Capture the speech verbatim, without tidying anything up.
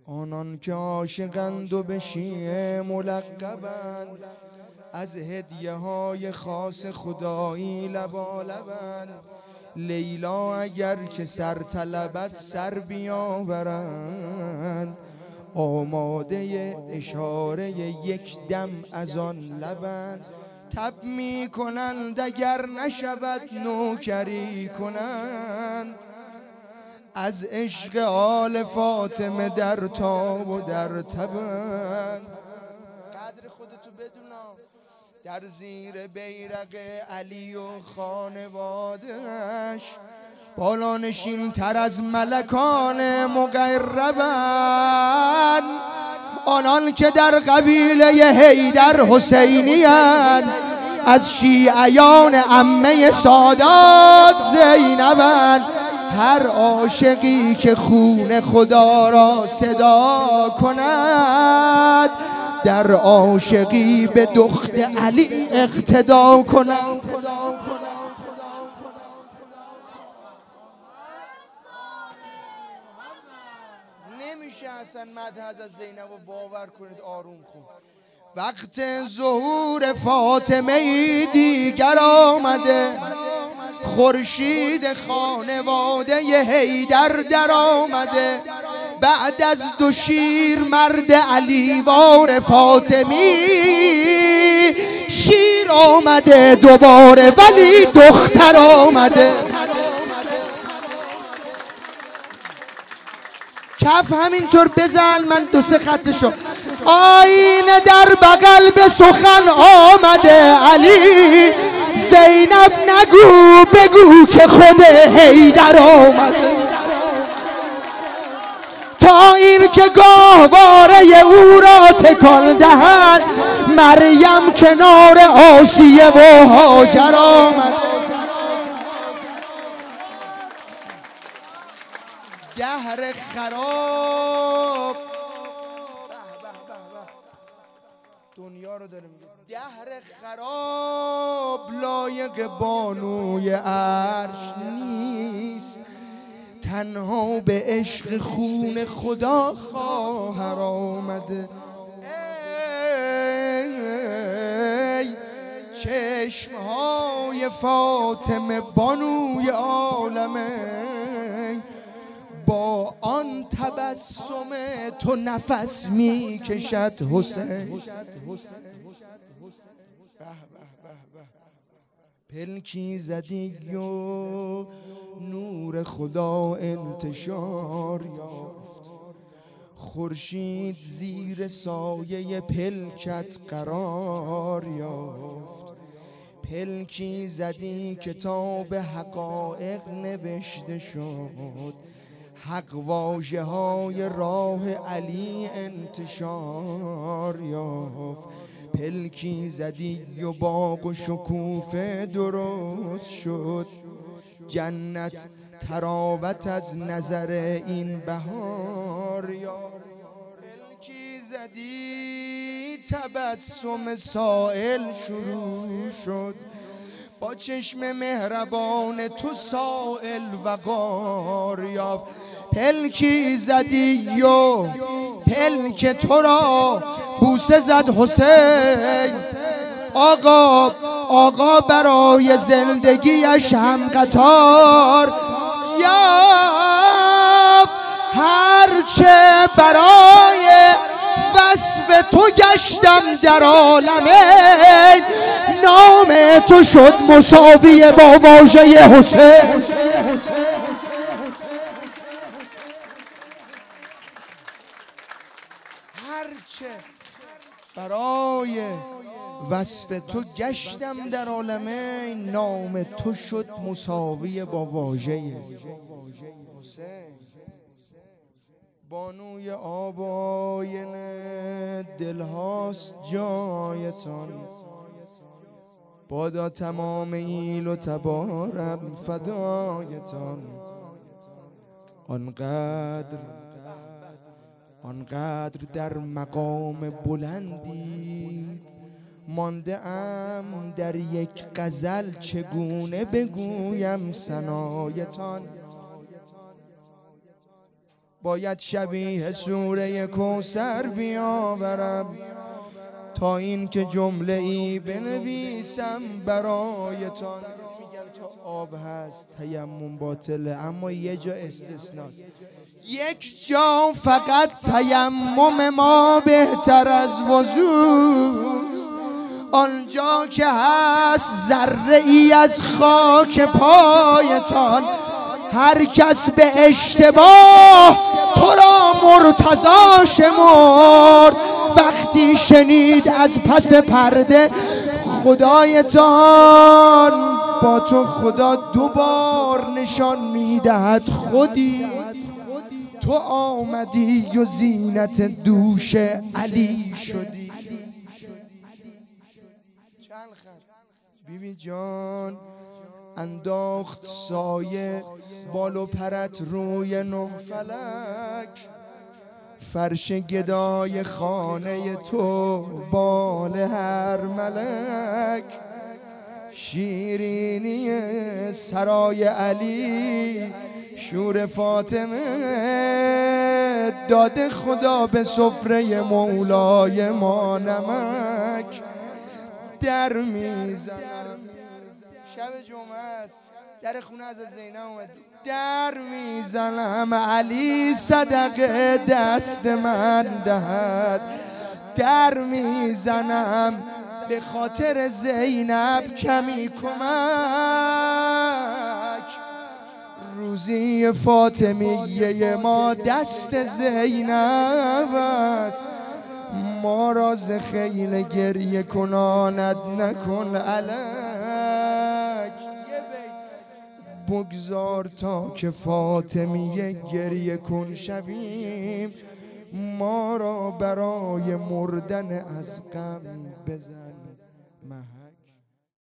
آنان که عاشقند و به شیعه ملقبند، از هدیه های خاص خدایی لبالبند. لیلا اگر که سر طلبت سر بیاورند، آماده اشاره یک دم از آن لبند. تب می کنند اگر نشود نوکری کنند، از عشق آل فاطمه در تاب و در تبند. قدر خودتو بدونا، در زیر بیرق علی و خانوادهش بالانشین تر از ملکان مقربند. آنان که در قبیله حیدر حسینی‌اند، از شیعیان عمه سادات زینبند. هر عاشقی که خون خدا را صدا کند، در عاشقی به دخت علی اقتدا کند. نمیشه اصلا مدح از زینب و باور کنید آروم خون. وقت ظهور فاطمه دیگر آمده، خورشید خانواده حیدر در آمده. بعد از دو شیر مرد علیوار فاطمی، شیر آمده دوباره ولی دختر آمده. کف همینطور بزن، من دو سه خطشو. آینه در بغل به سخن آمده علی، زینب نگو بگو که خود حیدر آمده. تا این که گاهواره او را تکان دهند، مریم کنار آسیه و هاجر آمده. دهر خراب دنیا رو داره میگه. دهر خراب لایق بانوی عرش نیست، تنها به عشق خون خدا خواهر آمده. ای چشمهای فاطمه بانوی عالمه، با آن تبسم تو نفس می کشد حسین. پلکی زدی و نور خدا انتشار یافت، خورشید زیر سایه پلکت قرار یافت. پلکی زدی کتاب حقایق نوشته شد، حق واژه های راه علی انتشار یافت. پلکی زدی و باغ و شکوفه درست شد، جنت تراوت از نظر این بهار یافت. پلکی زدی تبسم سائل شروع شد، با چشم مهربان تو سائل وقار یافت. پلکی زدی و پلک تو را بوسه زد حسین. آقا آقا برای زندگیش هم قطار یافت. هرچه برای وصف تو گشتم در عالمه، نام تو شد مساوی با واژه حسین. هرچه برای وصف تو گشتم در عالمه، نام تو شد مساوی با واژه حسین. بانوی آب و آینه دلهاست جایتان، بادا تمام ایل و تبارم فدایتان. آنقدر آنقدر در مقام بلندید، مانده ام در یک غزل چگونه بگویم ثنایتان. باید شبیه سوره کوثر بیاورم تا این که جمله ای بنویسم برایتان. میگن تا آب هست تیمم باطله، اما یه جا استثناست. یک جا فقط تیمم ما بهتر از وضوست، آنجا که هست ذره ای از خاک پایتان. هر کس به اشتباه تو را مرتضی شمرد، وقتی شنید از پس پرده خدایتان. با تو خدا دوبار نشان میدهد خودی، تو آمدی و زینت دوش علی شدی. چند خط بیبی جان انداخت سایه بال و پرت روی نه فلک، فرش گدای خانه تو بال هر ملک. شیرینی سرای علی شور فاطمه، داده خدا به سفره مولای ما نمک. در میزنم شب جمعه است، در خونه از زینب اومد، در میزنم علی صدقه دست من دهد. در میزنم به خاطر زینب کمی کمک، روزی فاطمیه ما دست زینب است. ما را ز خیل گریه کناند نکن الک، بگذار تا که فاطمیه گریه کن شویم. ما را برای مردن از غم بزن محل.